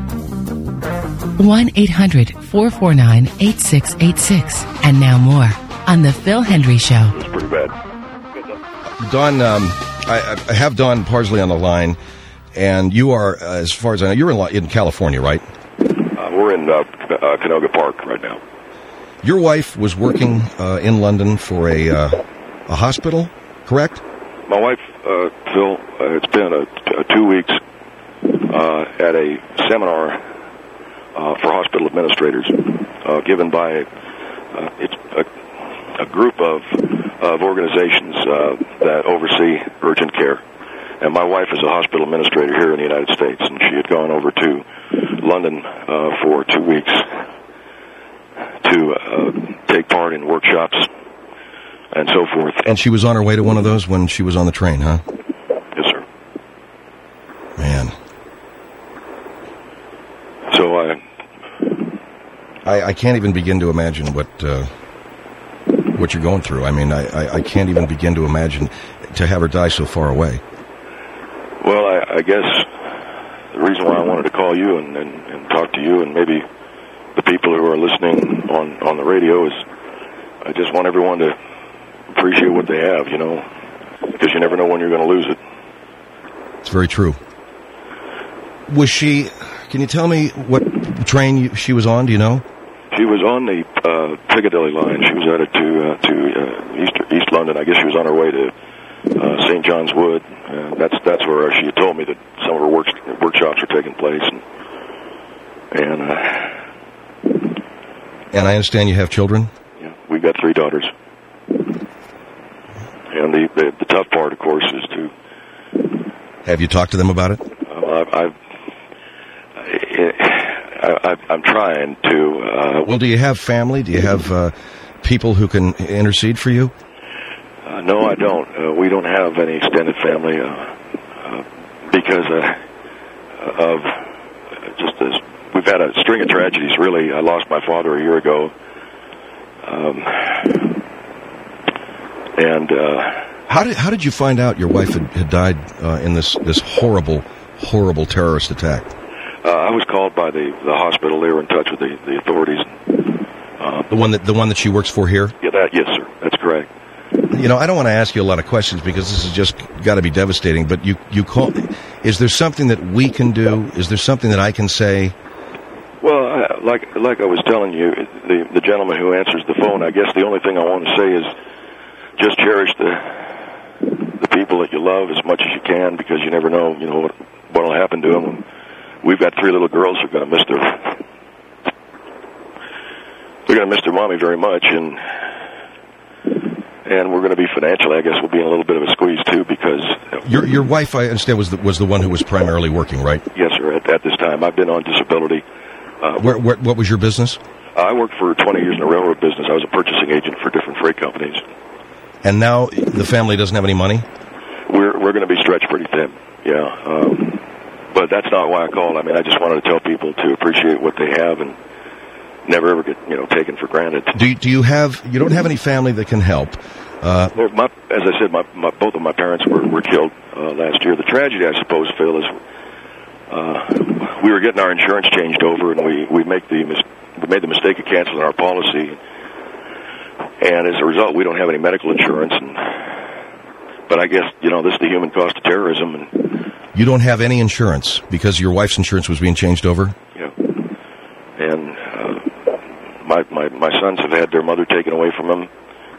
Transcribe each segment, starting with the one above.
1-800-449-8686. And now more on The Phil Hendrie Show. It's pretty bad. Don, I have Don Parsley on the line, and you are, as far as I know, you're in California, right? We're in Canoga Park right now. Your wife was working in London for a hospital, correct? My wife, Phil, it's been 2 weeks at a seminar for hospital administrators given by it's a group of organizations that oversee urgent care. And my wife is a hospital administrator here in the United States, and she had gone over to London for 2 weeks to take part in workshops and so forth. And she was on her way to one of those when she was on the train, huh? Yes, sir. Man. So I can't even begin to imagine what you're going through. I mean, I can't even begin to imagine to have her die so far away. Well, I guess the reason why I wanted to call you and talk to you and maybe the people who are listening on the radio is I just want everyone to appreciate what they have, you know, because you never know when you're going to lose it. It's very true. Was she, can you tell me what train she was on, do you know? She was on the Piccadilly line. She was headed to East London. I guess she was on her way to St. John's Wood. That's where she had told me that some of her workshops are taking place. And I understand you have children? Yeah, we've got 3 daughters. And the tough part, of course, is to... Have you talked to them about it? I'm trying to... Well, do you have family? Do you have people who can intercede for you? No, I don't. We don't have any extended family because of just this. We've had a string of tragedies, really. I lost my father a year ago. How did you find out your wife had died in this horrible terrorist attack? I was called by the hospital. They were in touch with the authorities. The one that she works for here? Yeah, yes, sir. That's correct. You know, I don't want to ask you a lot of questions because this has just got to be devastating. But you call. Is there something that we can do? Is there something that I can say? Well, like I was telling you, the gentleman who answers the phone. I guess the only thing I want to say is just cherish the people that you love as much as you can, because you never know, you know, what will happen to them. We've got 3 little girls who are going to miss their mommy very much, and we're going to be financially, I guess we'll be in a little bit of a squeeze too, because your wife, I understand, was the one who was primarily working, right? Yes, sir. At this time, I've been on disability. What was your business? I worked for 20 years in the railroad business. I was a purchasing agent for different freight companies. And now the family doesn't have any money? We're going to be stretched pretty thin. Yeah. But that's not why I called. I mean, I just wanted to tell people to appreciate what they have and never ever get, taken for granted. Do you don't have any family that can help? Well, as I said, both of my parents were killed last year. The tragedy, I suppose, Phil, is we were getting our insurance changed over, and we made the mistake of canceling our policy. And as a result, we don't have any medical insurance. But I guess, this is the human cost of terrorism. And you don't have any insurance because your wife's insurance was being changed over? Yeah. And my sons have had their mother taken away from them.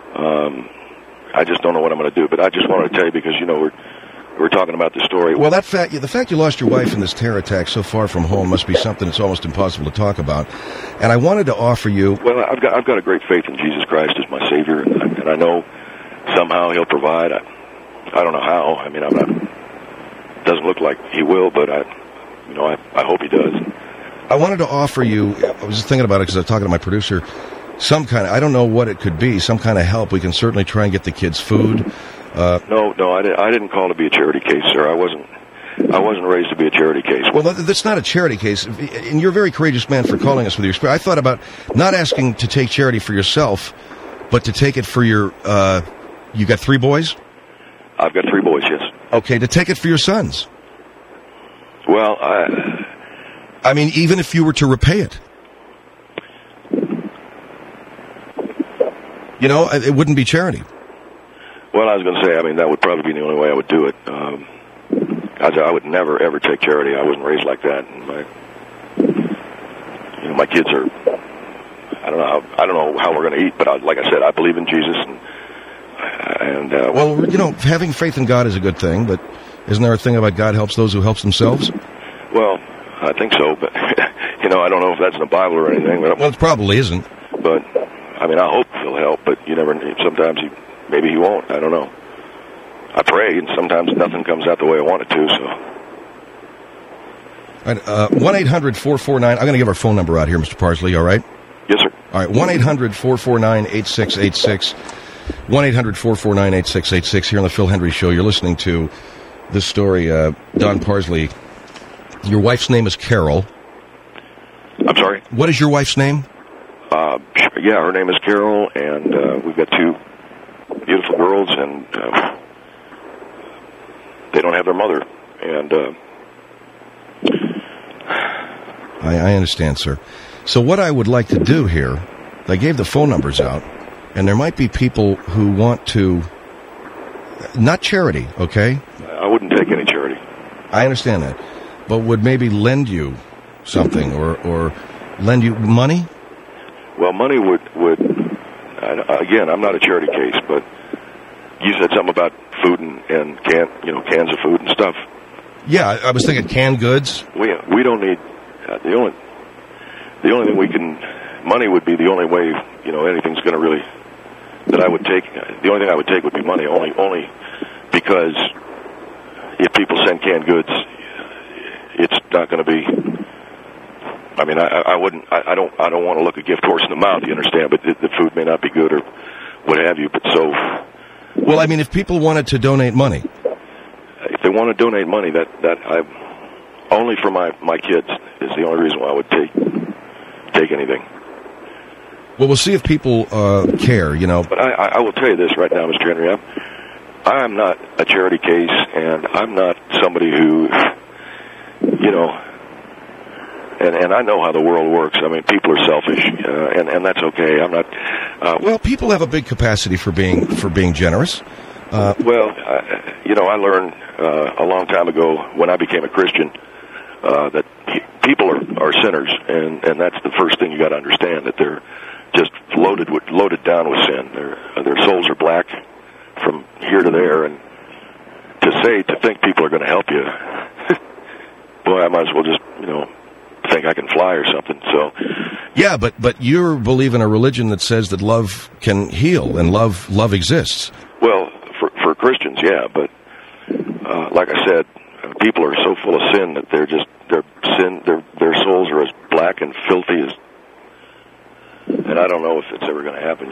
I just don't know what I'm going to do. But I just wanted to tell you because, we're talking about the story. Well, the fact you lost your wife in this terror attack so far from home must be something that's almost impossible to talk about. And I wanted to offer you... Well, I've got a great faith in Jesus Christ as my Savior, and I know somehow He'll provide. I don't know how. I mean, it doesn't look like He will, but I hope He does. I wanted to offer you... I was just thinking about it because I was talking to my producer. Some kind of... I don't know what it could be. Some kind of help. We can certainly try and get the kids food. No, I didn't call to be a charity case, sir. I wasn't raised to be a charity case. Well, that's not a charity case, and you're a very courageous man for calling us with your spirit. I thought about not asking to take charity for yourself, but to take it for your. You got 3 boys? I've got 3 boys, yes. Okay, to take it for your sons. Well, I mean, even if you were to repay it. You know, it wouldn't be charity. Well, I was going to say, I mean, that would probably be the only way I would do it. I would never, ever take charity. I wasn't raised like that. And my kids are, I don't know how we're going to eat, but like I said, I believe in Jesus. Well, you know, having faith in God is a good thing, but isn't there a thing about God helps those who helps themselves? Well, I think so, but, you know, I don't know if that's in the Bible or anything. But, well, it probably isn't. But, I mean, I hope he'll help, but you never, sometimes maybe he won't. I don't know. I pray, and sometimes nothing comes out the way I want it to, so. 1-800-449, I'm going to give our phone number out here, Mr. Parsley, all right? Yes, sir. All right, 1-800-449-8686. 1-800-449-8686 here on the Phil Hendrie Show. You're listening to this story, Don Parsley. Your wife's name is Carol. I'm sorry? What is your wife's name? Yeah, her name is Carol, and we've got two beautiful girls, and they don't have their mother. And I understand, sir. So what I would like to do here, I gave the phone numbers out, and there might be people who want to, not charity, okay? I wouldn't take any charity. I understand that, but would maybe lend you something or lend you money? Well, money would again, I'm not a charity case, but you said something about food and cans of food and stuff. Yeah, I was thinking canned goods. We don't need the only thing we can. Money would be the only way anything's going to really that I would take. The only thing I would take would be money, only because if people send canned goods, it's not going to be. I mean, I wouldn't. I don't want to look a gift horse in the mouth. You understand? But the food may not be good or what have you. But so. Well, I mean, if people wanted to donate money. If they want to donate money, that I only for my kids is the only reason why I would take anything. Well, we'll see if people care, But I will tell you this right now, Mr. Henry. I'm not a charity case, and I'm not somebody who, and I know how the world works. I mean, people are selfish, and that's okay. I'm not. Well, people have a big capacity for being generous. I learned a long time ago when I became a Christian that people are sinners, and that's the first thing you got to understand, that they're just loaded down with sin. Their souls are black from here to there, and to think people are going to help you, boy, I might as well just think I can fly or something. So, yeah, but you believe in a religion that says that love can heal and love exists. Well, for Christians, yeah, but like I said, people are so full of sin that their souls are as black and filthy as, and I don't know if it's ever going to happen,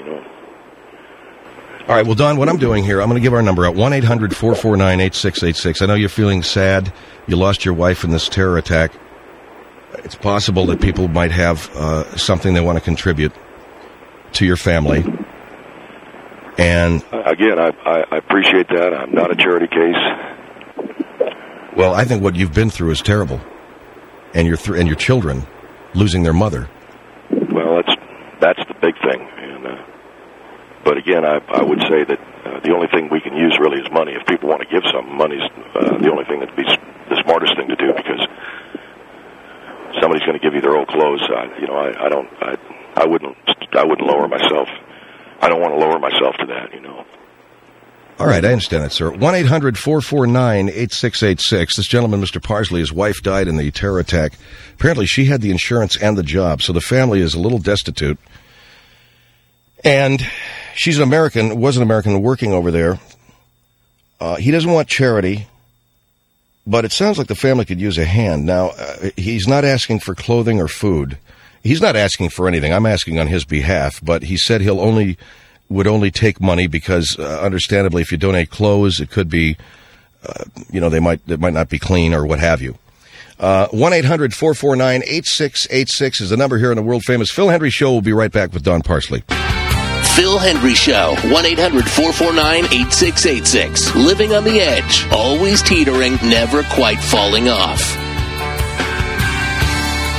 All right, well, Don, what I'm doing here, I'm going to give our number out, 1-800-449-8686. I know you're feeling sad. You lost your wife in this terror attack. It's possible that people might have something they want to contribute to your family. And again, I appreciate that. I'm not a charity case. Well, I think what you've been through is terrible, and your children losing their mother. Well, that's the big thing. But again, I would say that the only thing we can use really is money. If people want to give something, money's the only thing that'd be the smartest thing to do, because somebody's going to give you their old clothes. I wouldn't lower myself. I don't want to lower myself to that, All right, I understand that, sir. 1-800-449-8686. This gentleman, Mr. Parsley, his wife died in the terror attack. Apparently, she had the insurance and the job, so the family is a little destitute. And she's was an American working over there. He doesn't want charity, but it sounds like the family could use a hand. Now, he's not asking for clothing or food. He's not asking for anything. I'm asking on his behalf, but he said would only take money because, understandably, if you donate clothes, it could be, it might not be clean or what have you. 1-800-449-8686 is the number here on the world-famous Phil Hendrie Show. We'll be right back with Don Parsley. Phil Hendrie Show, 1-800-449-8686. Living on the edge, always teetering, never quite falling off.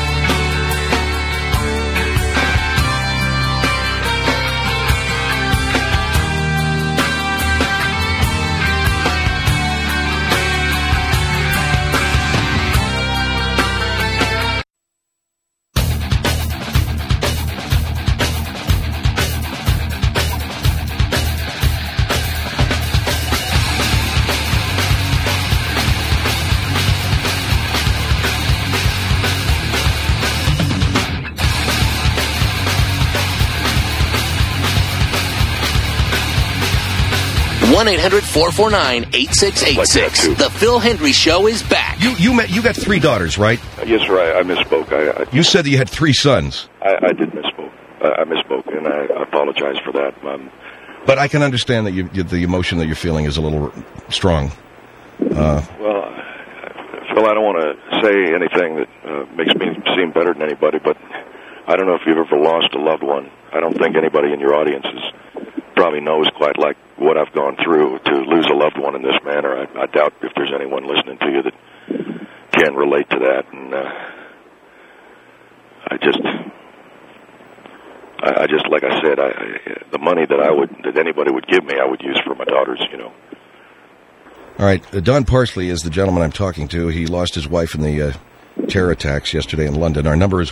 1-800-449-8686. The Phil Hendry Show is back. You got 3 daughters, right? Yes, sir. I misspoke. You said that you had 3 sons. I did misspoke. I misspoke, and I apologize for that. But I can understand that the emotion that you're feeling is a little strong. Well, Phil, I don't want to say anything that makes me seem better than anybody, but I don't know if you've ever lost a loved one. I don't think anybody in your audience probably knows quite like what I've gone through to lose a loved one in this manner. I doubt if there's anyone listening to you that can relate to that, and I just, like I said, the money that anybody would give me, I would use for my daughters, you know. All right, Don Parsley is the gentleman I'm talking to. He lost his wife in the terror attacks yesterday in London. Our number is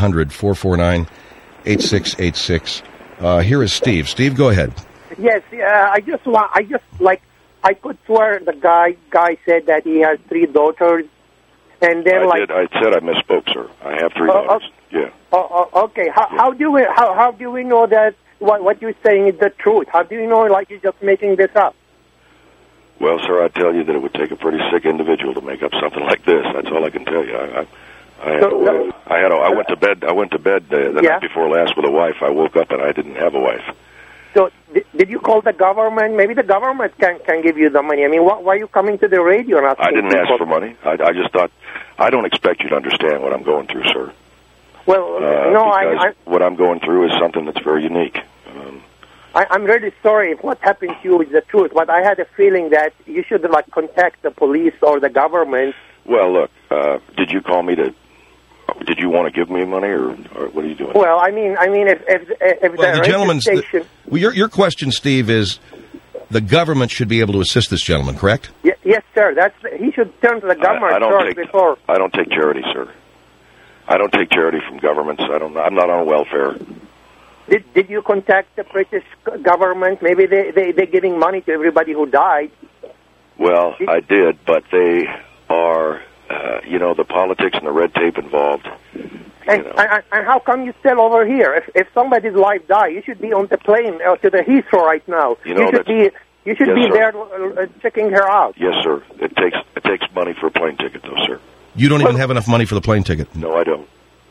1-800-449-8686. Here is Steve. Steve, go ahead. Yes, I could swear the guy said that he has 3 daughters, and then I said I misspoke, sir. I have 3 daughters. Yeah. Okay. How do we know that what you're saying is the truth? How do you know like you're just making this up? Well, sir, I tell you that it would take a pretty sick individual to make up something like this. That's all I can tell you. I went to bed. I went to bed the night before last with a wife. I woke up and I didn't have a wife. So did you call the government? Maybe the government can give you the money. I mean, why are you coming to the radio and asking? I didn't ask for money. I just thought, I don't expect you to understand what I'm going through, sir. Well, what I'm going through is something that's very unique. I'm really sorry if what happened to you is the truth, but I had a feeling that you should contact the police or the government. Well, look, did you call me did you want to give me money, or what are you doing? Well, I mean, if the gentleman's station... your question, Steve, is the government should be able to assist this gentleman, correct? Yes, sir. He should turn to the government before. I don't take charity, sir. I don't take charity from governments. I'm not on welfare. Did you contact the British government? Maybe they're giving money to everybody who died. Well, I did, but they are, the politics and the red tape involved. And how come you're still over here? If somebody's life died, you should be on the plane to the Heathrow right now. You should be there checking her out. Yes, sir. It takes money for a plane ticket, though, sir. You don't even have enough money for the plane ticket. No, I don't.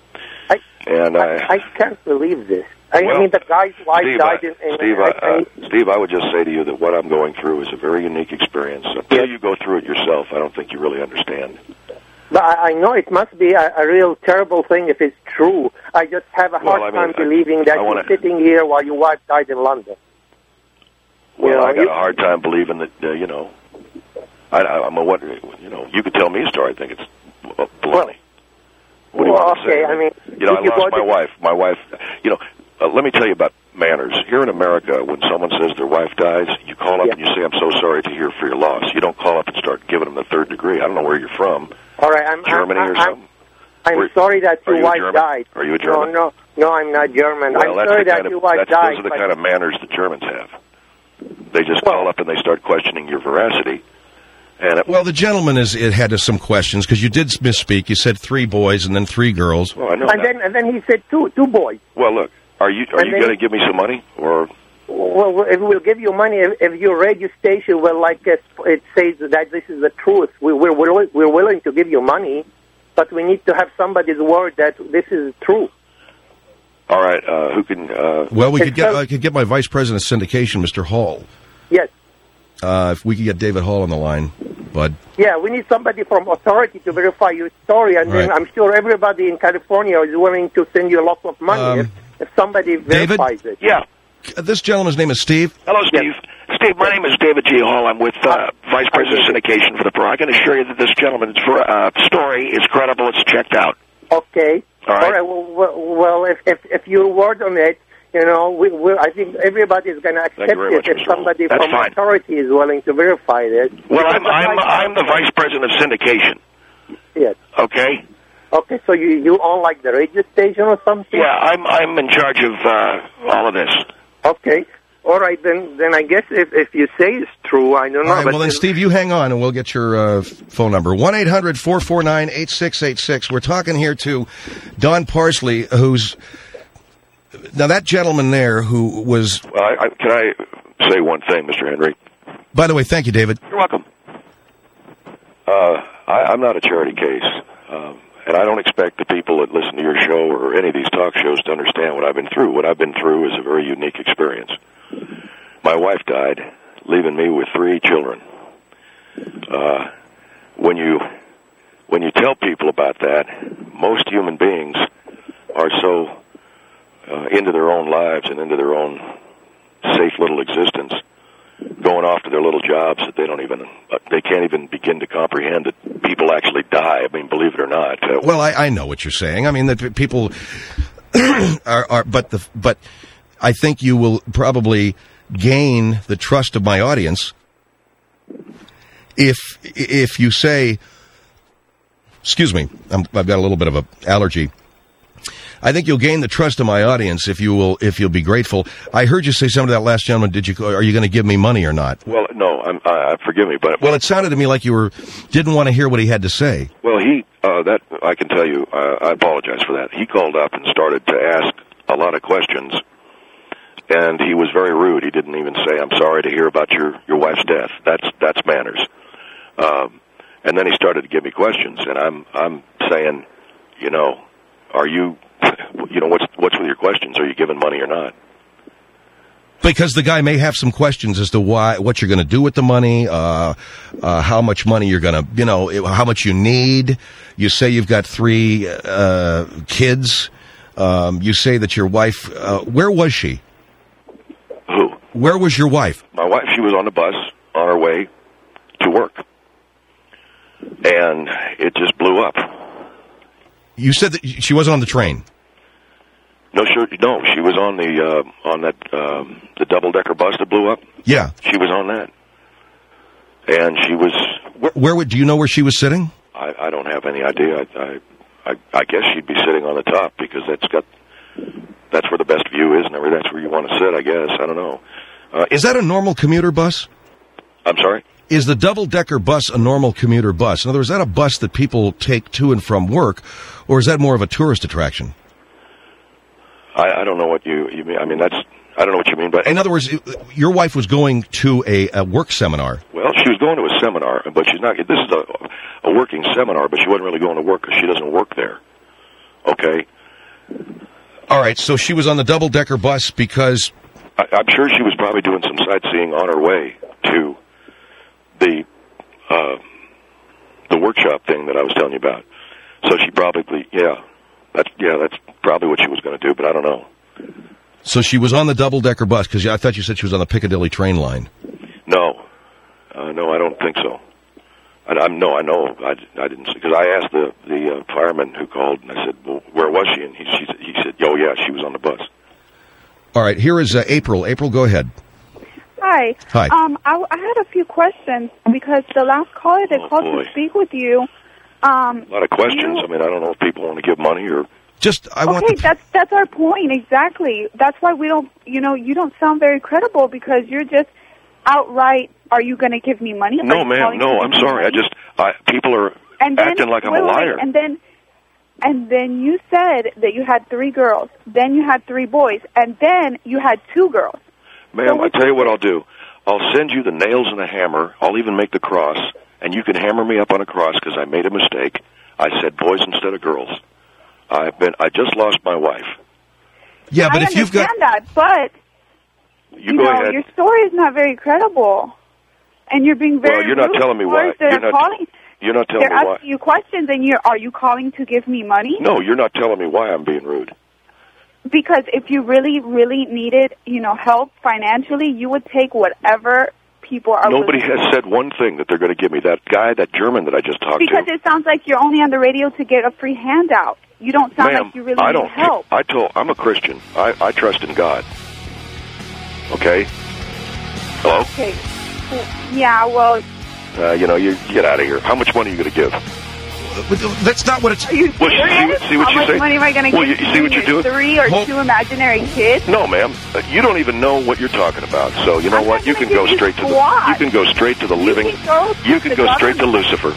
I can't believe this. I mean, the guy's wife died Steve, I would just say to you that what I'm going through is a very unique experience. Until you go through it yourself, I don't think you really understand. But I know it must be a real terrible thing if it's true. I just have a hard time believing that you're sitting here while your wife died in London. Well, I got a hard time believing that, you could tell me a story. I think it's baloney. What do you want to say? I mean... I lost my wife. My wife, let me tell you about manners. Here in America, when someone says their wife dies, you call up and you say, I'm so sorry to hear for your loss. You don't call up and start giving them the 3rd degree. I don't know where you're from. All right, Germany or something? I'm sorry that your wife died. Are you a German? No, I'm not German. Well, I'm sorry that your wife died. Those are the kind of manners that Germans have. They just call up and they start questioning your veracity. The gentleman had some questions because you did misspeak. You said 3 boys and then 3 girls. Well, I know. And then he said two boys. Well, look, are you going to give me some money or? Well, if we'll give you money, if your radio station will it says that this is the truth, we're willing to give you money, but we need to have somebody's word that this is true. All right, who can? I could get my vice president of syndication, Mr. Hall. Yes. If we could get David Hall on the line, Bud. Yeah, we need somebody from authority to verify your story, and then I'm sure everybody in California is willing to send you a lot of money if somebody verifies it. Yeah. This gentleman's name is Steve. Hello, Steve. Yes. Steve, my name is David G. Hall. I'm with Vice President of Syndication for the Pro. I can assure you that this gentleman's story is credible. It's checked out. Okay. All right. Well, if your word on it, I think everybody is going to accept it if somebody from authority is willing to verify this. Well, I'm the Vice President of Syndication. Yes. Okay. Okay, so you own the radio station or something? Yeah, I'm in charge of all of this. Okay. All right, then I guess if you say it's true, I don't know. All right, then, Steve, you hang on, and we'll get your phone number. 1-800-449-8686. We're talking here to Don Parsley, who's... Now, that gentleman there who was... Well, can I say one thing, Mr. Henry? By the way, thank you, David. You're welcome. I'm not a charity case, and I don't expect the people that listen to your show or any of these talk shows to understand what I've been through. What I've been through is a very unique experience. My wife died, leaving me with 3 children. When you tell people about that, most human beings are so into their own lives and into their own safe little existence, going off to their little jobs that they can't even begin to comprehend that people actually die. I mean, believe it or not. Well, I know what you're saying. I mean, that people but I think you will probably gain the trust of my audience if you say, excuse me, I've got a little bit of an allergy. I think you'll gain the trust of my audience if you'll be grateful. I heard you say something to that last gentleman. Are you going to give me money or not? Well, no. Forgive me, but well, it sounded to me like you didn't want to hear what he had to say. Well, that I can tell you. I apologize for that. He called up and started to ask a lot of questions, and he was very rude. He didn't even say, "I'm sorry to hear about your wife's death." That's manners. And then he started to give me questions, and I'm saying, are you? What's with your questions? Are you giving money or not? Because the guy may have some questions as to what you're going to do with the money, how much money you're going to, how much you need. You say you've got 3 kids. You say that your wife, where was she? Who? Where was your wife? My wife, she was on the bus on her way to work. And it just blew up. You said that she wasn't on the train. No, she was on the double-decker bus that blew up. Yeah. She was on that. And she was... do you know where she was sitting? I don't have any idea. I guess she'd be sitting on the top because that's where the best view is, and that's where you want to sit, I guess. I don't know. Is that a normal commuter bus? I'm sorry? Is the double-decker bus a normal commuter bus? In other words, is that a bus that people take to and from work, or is that more of a tourist attraction? I don't know what you mean. I mean, I don't know what you mean. But in other words, your wife was going to a work seminar. Well, she was going to a seminar, but she's not. This is a working seminar, but she wasn't really going to work because she doesn't work there. Okay. All right. So she was on the double-decker bus because I'm sure she was probably doing some sightseeing on her way to the workshop thing that I was telling you about. So she probably, that's probably what she was going to do, but I don't know. So she was on the double-decker bus, because I thought you said she was on the Piccadilly train line. No, I don't think so. I know. I didn't, because I asked the fireman who called, and I said, well, where was she? And he said, oh, yeah, she was on the bus. All right, here is April. April, go ahead. Hi. Hi. I had a few questions, because the last caller that called to speak with you... a lot of questions. I mean, I don't know if people want to give money or... that's our point, exactly. That's why we don't, you don't sound very credible, because you're just outright, are you going to give me money? No, ma'am, no, I'm sorry. People are acting like I'm a liar. And then you said that you had 3 girls, then you had 3 boys, and then you had 2 girls. Ma'am, I tell you what I'll do. I'll send you the nails and the hammer. I'll even make the cross, and you can hammer me up on a cross because I made a mistake. I said boys instead of girls. I just lost my wife. Yeah, but if you've got... I understand that, but you go ahead. Your story is not very credible, and you're being very Well, you're not rude telling me why. You're not telling me They're why. asking you questions, and are you calling to give me money? No, you're not telling me why I'm being rude. Because if you really, really needed, help financially, you would take whatever people are. Nobody has said one thing that they're going to give me. That guy, that German that I just talked to. Because it sounds like you're only on the radio to get a free handout. You don't sound like you really need help. I'm a Christian. I trust in God. Okay? Hello? Okay. Yeah, well... you get out of here. How much money are you going to give? That's not what it's... Are you serious? See what How you say? much money am I going to give you see what you're doing? 3 or 2 imaginary kids? No, ma'am. You don't even know what you're talking about. So you know what? You can go straight to the living. You can go straight to Lucifer.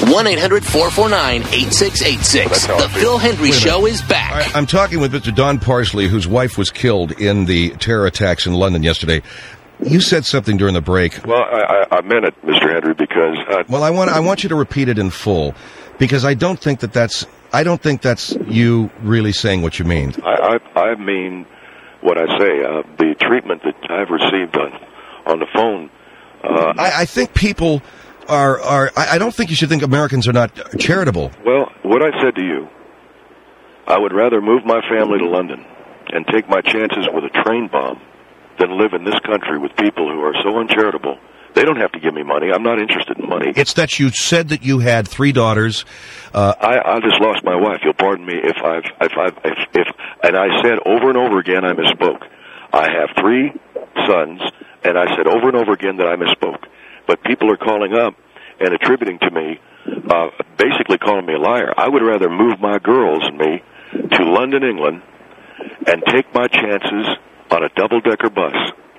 1-800-449-8686. The Phil Hendry Show is back. I'm talking with Mr. Don Parsley, whose wife was killed in the terror attacks in London yesterday. You said something during the break. Well, I meant it, Mr. Hendry, because... Well, I want you to repeat it in full, because I don't think that's you really saying what you mean. I mean what I say. The treatment that I've received on the phone... I think people are... I don't think you should think Americans are not charitable. Well, what I said to you, I would rather move my family to London and take my chances with a train bomb than live in this country with people who are so uncharitable. They don't have to give me money. I'm not interested in money. It's that you said that you had 3 daughters. I just lost my wife. You'll pardon me if and I said over and over again I misspoke. I have 3 sons, and I said over and over again that I misspoke. But people are calling up and attributing to me, basically calling me a liar. I would rather move my girls and me to London, England, and take my chances on a double-decker bus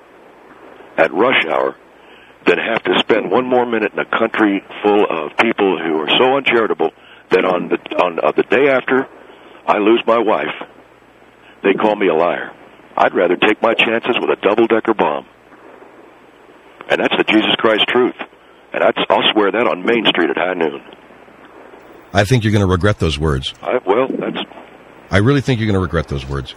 at rush hour than have to spend one more minute in a country full of people who are so uncharitable that on the day after I lose my wife, they call me a liar. I'd rather take my chances with a double-decker bomb. And that's the Jesus Christ truth. And I'll swear that on Main Street at high noon. I think you're going to regret those words. I really think you're going to regret those words.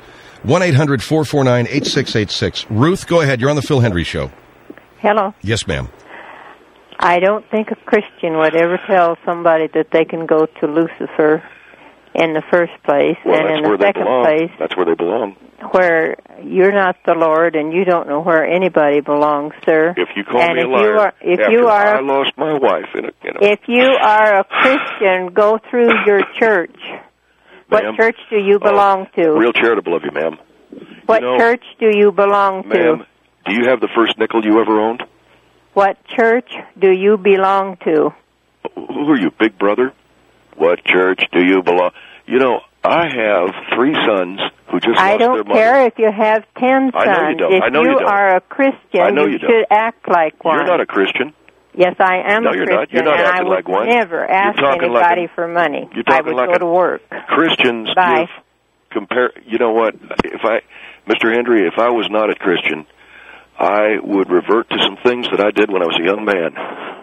1-800-449-8686. Ruth, go ahead. You're on the Phil Hendry Show. Hello. Yes, ma'am. I don't think a Christian would ever tell somebody that they can go to Lucifer in the first place, well, and in the second place, that's where they belong. Where you're not the Lord, and you don't know where anybody belongs, sir. If you call me a liar, I lost my wife If you are a Christian, go through your church. What church do you belong to? Real charitable of you, ma'am. What church do you belong to? Ma'am, do you have the first nickel you ever owned? What church do you belong to? Who are you, Big Brother? What church do you belong? You know, I have 3 sons who just lost their mother. I don't care if you have 10 sons. I know you don't. If you are a Christian, you should act like one. You're not a Christian. Yes, I am a Christian. No, you're not acting like one. I would never ask anybody for money. I would go to work. Christians compare. You know what? Mr. Hendry, if I was not a Christian, I would revert to some things that I did when I was a young man.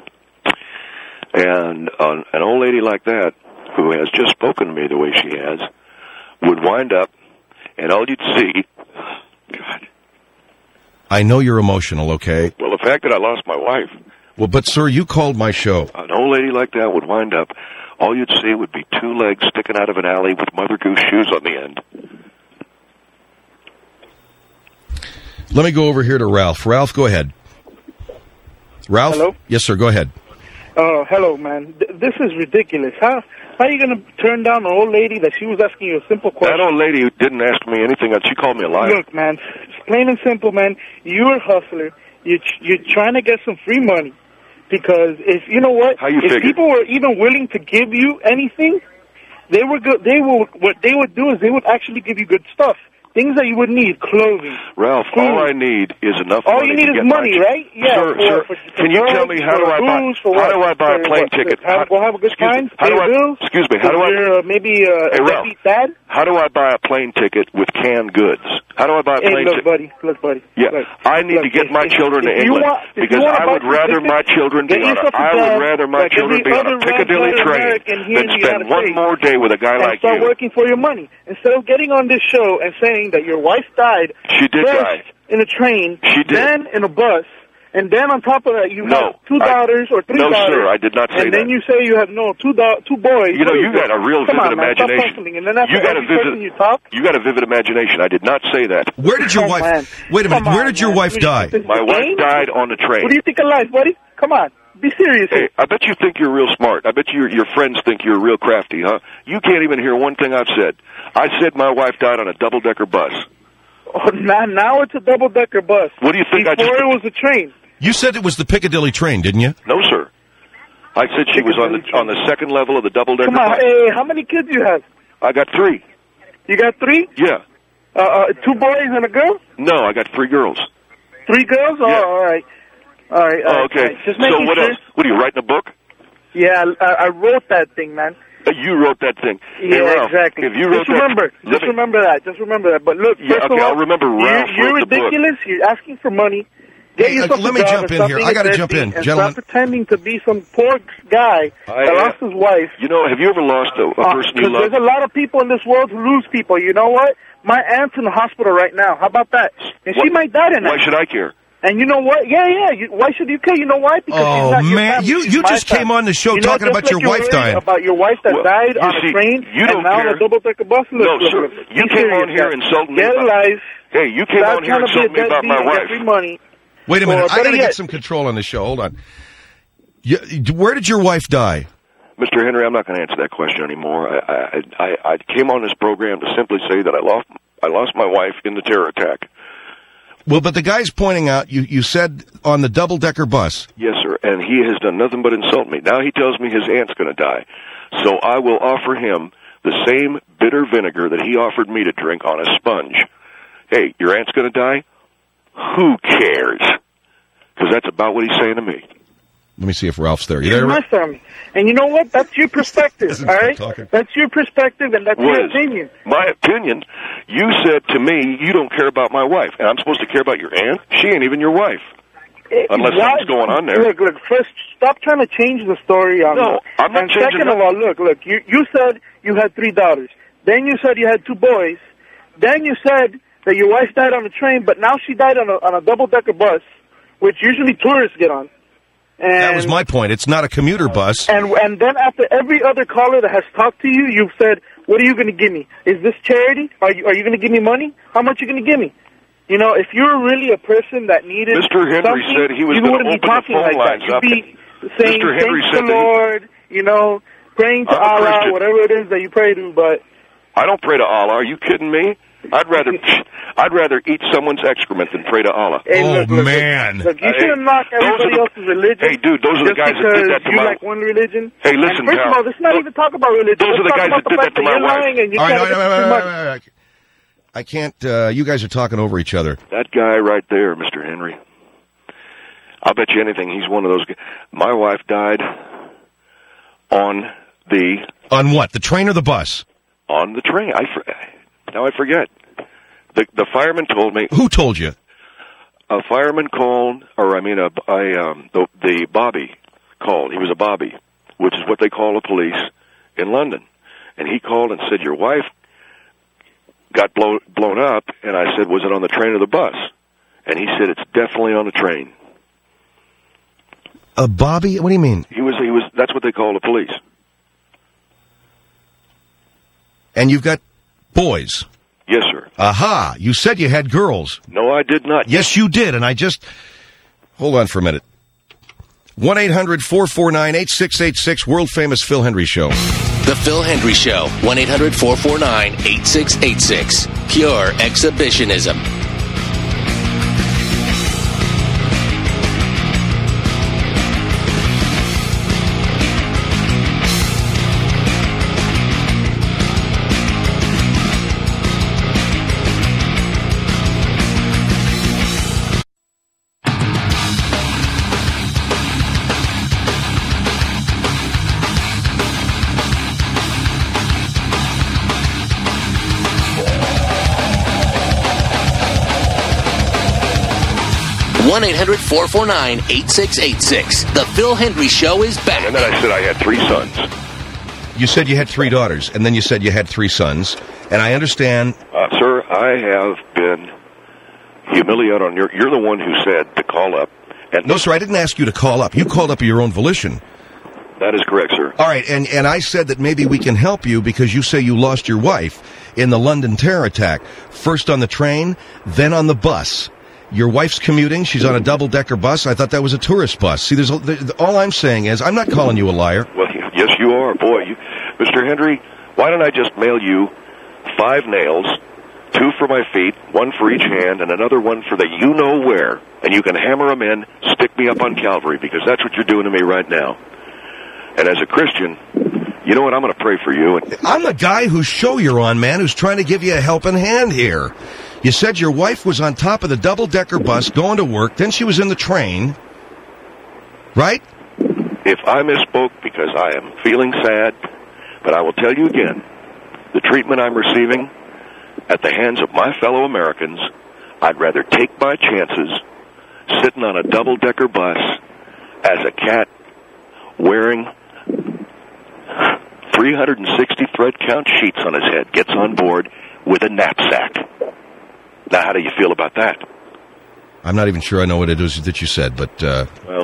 And an old lady like that, who has just spoken to me the way she has, would wind up, and all you'd see, God. I know you're emotional, okay? Well, the fact that I lost my wife. Well, but, sir, you called my show. An old lady like that would wind up, all you'd see would be 2 legs sticking out of an alley with Mother Goose shoes on the end. Let me go over here to Ralph. Ralph, go ahead. Ralph? Hello? Yes, sir, go ahead. Hello, man. This is ridiculous. How are you going to turn down an old lady that she was asking you a simple question? That old lady who didn't ask me anything, she called me a liar. Look, man, it's plain and simple, man. You're a hustler. You're trying to get some free money. Because if, you know what? If people were even willing to give you anything, what they would do is they would actually give you good stuff. Things that you would need, clothing. Ralph, all I need is enough money. All you need is money, right? Yeah. Sir, can you tell me how do I buy a plane ticket? Go have a good time, pay your bills. Excuse me, how do I... maybe a deadbeat dad? How do I buy a plane ticket with canned goods? How do I buy a plane ticket? Look, buddy. Yeah, I need to get my children to England because I would rather my children be on a Piccadilly train than spend one more day with a guy like you. Start working for your money instead of getting on this show and saying that your wife died. She did die in a train. She did. Then in a bus. And then on top of that, you have 2 daughters or 3 daughters. No, sir, I did not say that. And then you say you have 2 boys. You know, you got a real vivid imagination. And then after every person you talk, you got a vivid imagination. I did not say that. Where did your wife... Wait a minute. Where did your wife die? My wife died on the train. What do you think of life, buddy? Come on. Be serious. Hey, I bet you think you're real smart. I bet your friends think you're real crafty, huh? You can't even hear one thing I've said. I said my wife died on a double-decker bus. Oh, now it's a double-decker bus. What do you think? Before it was a train. You said it was the Piccadilly train, didn't you? No, sir. I said she was on the second level of the double-decker bus. Come on, hey, how many kids do you have? I got 3. You got 3? Yeah. 2 boys and a girl? No, I got 3 girls. 3 girls? Yeah. Oh, all right. All right. Oh, okay. Just so what else? What are you writing a book? Yeah, I wrote that thing, man. You wrote that thing. Yeah, hey, Ralph, exactly. If you wrote Just remember that. But look, first of all, I'll remember Ralph you're wrote the book. ridiculous. You're asking for money. Let me jump in here. I got to jump in, gentlemen. Stop pretending to be some poor guy that lost his wife. You know, have you ever lost a person you love? There's a lot of people in this world who lose people. You know what? My aunt's in the hospital right now. How about that? And she might die tonight. Why should I care? And you know what? Why should you care? You know why? Because she's not your family. You just came on the show talking about your wife dying. About your wife that died on a train and now on a double-decker bus. No, sir. You came on here insulting me. Get a life. Hey, you came on here insulting me about my wife. Wait a minute. I got to get some control on the show. Hold on. Where did your wife die? Mr. Henry, I'm not going to answer that question anymore. I came on this program to simply say that I lost my wife in the terror attack. Well, but the guy's pointing out, you said on the double-decker bus. Yes, sir, and he has done nothing but insult me. Now he tells me his aunt's going to die. So I will offer him the same bitter vinegar that he offered me to drink on a sponge. Hey, your aunt's going to die? Who cares? Because that's about what he's saying to me. Let me see if Ralph's there. You there, my family. And you know what? That's your perspective, all right? That's your perspective, and that's your opinion. My opinion? You said to me, you don't care about my wife, and I'm supposed to care about your aunt? She ain't even your wife. Unless something's going on there. Look, first, stop trying to change the story. I'm not changing. Second of all, look, you said you had 3 daughters. Then you said you had 2 boys. Then you said that your wife died on a train, but now she died on a double-decker bus, which usually tourists get on. And that was my point. It's not a commuter bus. And then after every other caller that has talked to you, you've said, what are you going to give me? Is this charity? Are you going to give me money? How much are you going to give me? You know, if you're really a person that needed Mr. Henry said he was going to open the phone lines up. You'd be saying, Mr. Henry thanks the Lord, praying to Allah, whatever it is that you pray to, but... I don't pray to Allah. Are you kidding me? I'd rather eat someone's excrement than pray to Allah. Hey, man! Look, you shouldn't knock everybody else's religion. Hey, dude, those are the guys that did that to my... you like one religion. Hey, listen, First of all, let's not even talk about religion. Those are the guys that did that to my wife. All right, I can't... you guys are talking over each other. That guy right there, Mr. Henry. I'll bet you anything he's one of those guys. My wife died on the... On what? The train or the bus? On the train. Now I forget. The fireman told me. Who told you? A fireman called, the Bobby called. He was a Bobby, which is what they call the police in London. And he called and said, your wife got blown up. And I said, was it on the train or the bus? And he said, it's definitely on the train. A Bobby? What do you mean? He was. That's what they call the police. And you've got boys. Yes, sir. Aha! You said you had girls. No, I did not. Yes, you did, and I just... Hold on for a minute. 1-800-449-8686, world-famous Phil Hendry Show. The Phil Hendry Show, 1-800-449-8686. Pure exhibitionism. One 1-800-449-8686. The Phil Hendry Show is back. And then I said I had 3 sons. You said you had 3 daughters, and then you said you had 3 sons. And I understand... Sir, I have been humiliated on your... You're the one who said to call up. And no, sir, I didn't ask you to call up. You called up of your own volition. That is correct, sir. All right, and I said that maybe we can help you because you say you lost your wife in the London terror attack. First on the train, then on the bus. Your wife's commuting. She's on a double-decker bus. I thought that was a tourist bus. See, all I'm saying is I'm not calling you a liar. Well, yes, you are. Boy, Mr. Hendry, why don't I just mail you 5 nails, 2 for my feet, 1 for each hand, and another one for the you-know-where, and you can hammer them in, stick me up on Calvary, because that's what you're doing to me right now. And as a Christian, you know what? I'm going to pray for you. I'm the guy whose show you're on, man, who's trying to give you a helping hand here. You said your wife was on top of the double-decker bus going to work, then she was in the train, right? In if I misspoke because I am feeling sad, but I will tell you again, the treatment I'm receiving at the hands of my fellow Americans, I'd rather take my chances sitting on a double-decker bus as a cat wearing 360 thread count sheets on his head gets on board with a knapsack. Now, how do you feel about that? I'm not even sure I know what it is that you said, but... well...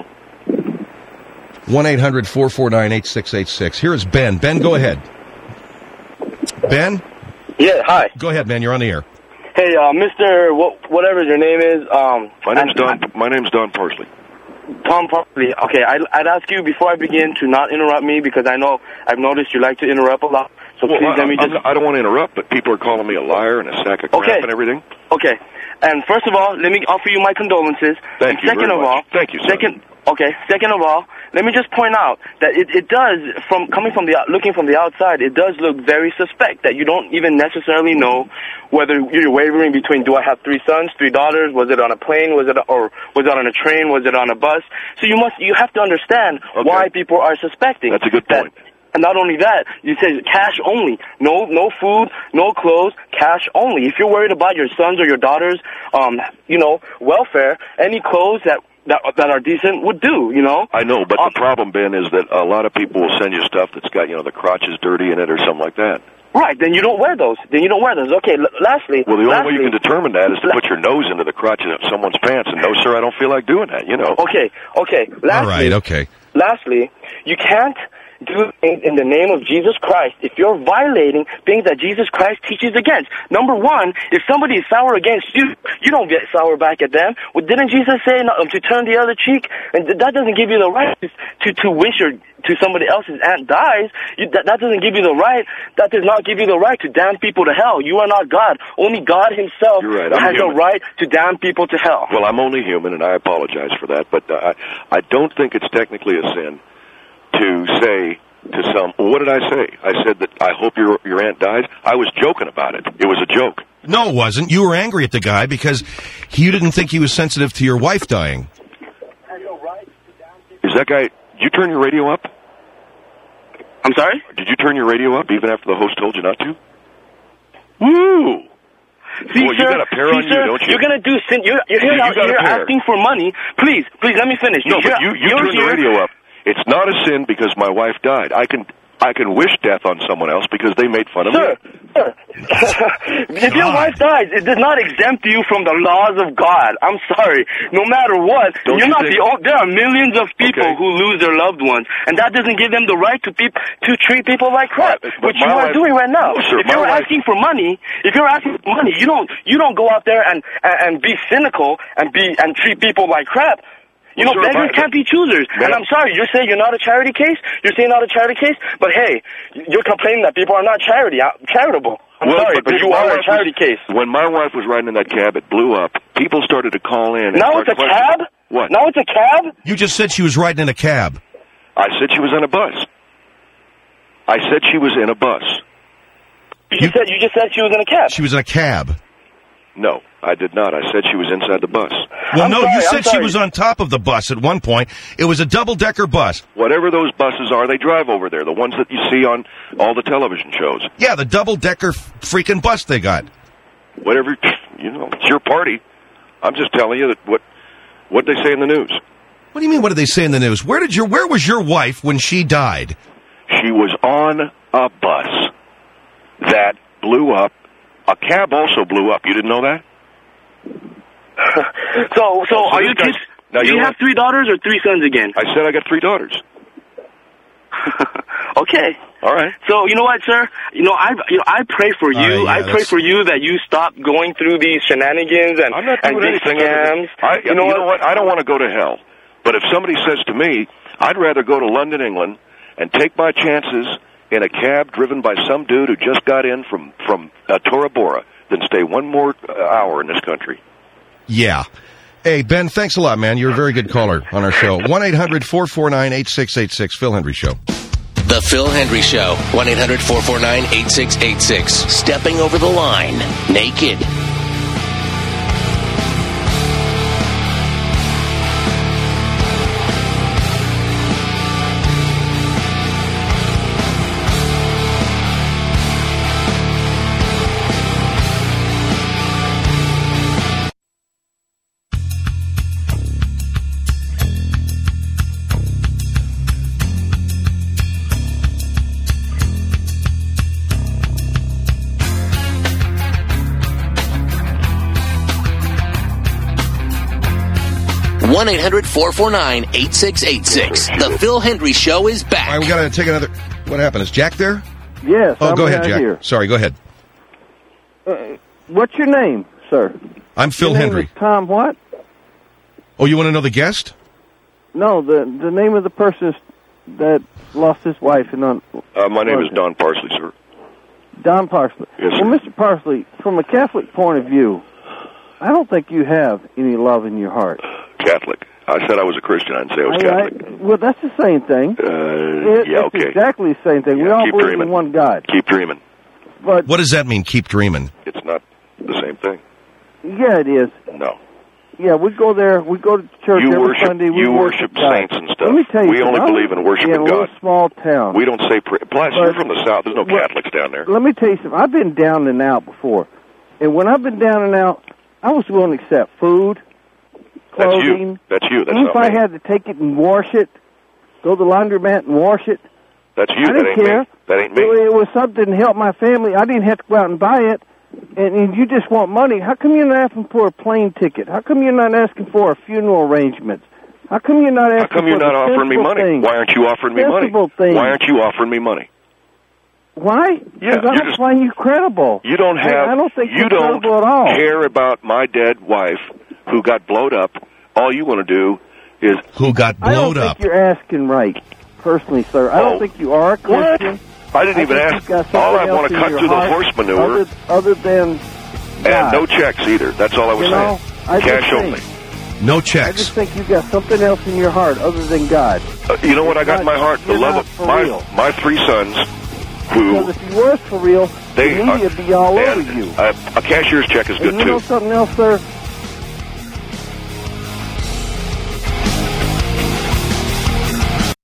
1-800-449-8686. Here is Ben. Ben, go ahead. Ben? Yeah, hi. Go ahead, man. You're on the air. Hey, Mr. Whatever your name is. My name's Don Parsley. Tom Parsley. Okay, I'd ask you before I begin to not interrupt me because I know I've noticed you like to interrupt a lot. So please let me just... I don't want to interrupt, but people are calling me a liar and a sack of crap and everything. Okay. And first of all, let me offer you my condolences. Thank you very much. Thank you, sir. Second of all, let me just point out that it does, looking from the outside, it does look very suspect that you don't even necessarily know whether you're wavering between, do I have 3 sons, 3 daughters, was it on a plane, was it on a train, was it on a bus? So you have to understand why people are suspecting. That's a good point. And not only that, you say cash only. No food, no clothes, cash only. If you're worried about your sons or your daughters, welfare, any clothes that are decent would do, I know, but the problem, Ben, is that a lot of people will send you stuff that's got, the crotch is dirty in it or something like that. Right, then you don't wear those. Okay, lastly... Well, the only way you can determine that is to put your nose into the crotch of someone's pants, and no, sir, I don't feel like doing that, Okay. Lastly, all right, okay. Lastly, you can't do things in the name of Jesus Christ if you're violating things that Jesus Christ teaches against. Number one, if somebody is sour against you, you don't get sour back at them. Well, didn't Jesus say to turn the other cheek? And that doesn't give you the right to wish to somebody else's aunt dies. That doesn't give you the right. That does not give you the right to damn people to hell. You are not God. Only God himself has the right to damn people to hell. Well, I'm only human, and I apologize for that, but I don't think it's technically a sin to say to some, what did I say? I said that I hope your aunt dies. I was joking about it. It was a joke. No, it wasn't. You were angry at the guy because you didn't think he was sensitive to your wife dying. Is that guy... Did you turn your radio up? I'm sorry? Did you turn your radio up even after the host told you not to? Woo! See, you got a pair on you, don't you? You're going to do sin. You're asking for money. Please, let me finish. No, but you turned the radio up. It's not a sin because my wife died. I can wish death on someone else because they made fun of me. Sir, if your wife dies, it does not exempt you from the laws of God. I'm sorry. No matter what, there are millions of people who lose their loved ones, and that doesn't give them the right to treat people like crap, which you are doing right now. No, sir, if you're asking for money, you don't go out there and be cynical and treat people like crap. Beggars can't be choosers. And I'm sorry, you're saying you're not a charity case? But hey, you're complaining that people are not charitable. I'm sorry, but you are a charity case. When my wife was riding in that cab, it blew up. People started to call in. Now it's a cab? What? Now it's a cab? You just said she was riding in a cab. I said she was in a bus. I said she was in a bus. You just said she was in a cab. She was in a cab. No, I did not. I said she was inside the bus. Well, you said she was on top of the bus at one point. It was a double-decker bus. Whatever those buses are, they drive over there. The ones that you see on all the television shows. Yeah, the double-decker freaking bus they got. Whatever, it's your party. I'm just telling you that what they say in the news. What do you mean, what did they say in the news? Where was your wife when she died? She was on a bus that blew up. A cab also blew up. You didn't know that? So are you kids? Do you have 3 daughters or 3 sons again? I said I got 3 daughters. Okay. All right. So you know what, sir? I pray for you. I pray for you that you stop going through these shenanigans and I'm not doing anything scams. You know what? I don't want to go to hell. But if somebody says to me, I'd rather go to London, England, and take my chances in a cab driven by some dude who just got in from Tora Bora than stay one more hour in this country. Yeah. Hey, Ben, thanks a lot, man. You're a very good caller on our show. 1-800-449-8686, Phil Hendry Show. The Phil Hendry Show, 1-800-449-8686. Stepping over the line, naked. 1-800-449-8686. The Phil Hendry Show is back. All right, we got to take another... What happened? Is Jack there? Yes. Oh, I'm go ahead, Jack. Here. Sorry, go ahead. What's your name, sir? I'm Phil your Hendry. Name is Tom what? Oh, you want to know the guest? No, the name of the person that lost his wife. And my name is Don Parsley, sir. Don Parsley. Yes, sir. Well, Mr. Parsley, from a Catholic point of view, I don't think you have any love in your heart. Catholic. I said I was a Christian. I didn't say I was Catholic. Well, that's the same thing. Yeah, okay. It's exactly the same thing. Yeah, we all believe dreaming. in one God. Keep dreaming. But what does that mean, keep dreaming? It's not the same thing. Yeah, it is. No. Yeah, we go there. We go to church every Sunday. You worship saints and stuff. Let me tell you, we only believe in worshiping in a God. Small town. We don't say prayer. Plus, you're from the South. There's no Catholics down there. Let me tell you something. I've been down and out before. And when I've been down and out, I was willing to accept food, clothing. That's you. That's even not if I me. had to take it and wash it, go to the laundromat and wash it. That's you. I didn't care. Me. That ain't me. It was something to help my family. I didn't have to go out and buy it. And you just want money. How come you're not asking for a plane ticket? How come you're not asking for a funeral arrangements? How come you're not asking for How come you're not offering me money? Things? Why aren't you offering me money? Why aren't you offering me money? Why? Yeah, because I don't find you credible. You don't have. I don't think you you're don't credible at all. care about my dead wife who got blowed up. All you want to do is who got blowed up. I don't think you're asking right, personally, sir. I don't think you are a Christian. I didn't even ask. All I want to cut through the horse manure. Other than God. And no checks either. That's all I was saying. Cash only. No checks. I just think you've got something else in your heart other than God. You know what I got in my heart? The love of my three sons. Because if you was for real, the media would be all over you. A cashier's check is good, too. You know something else, sir?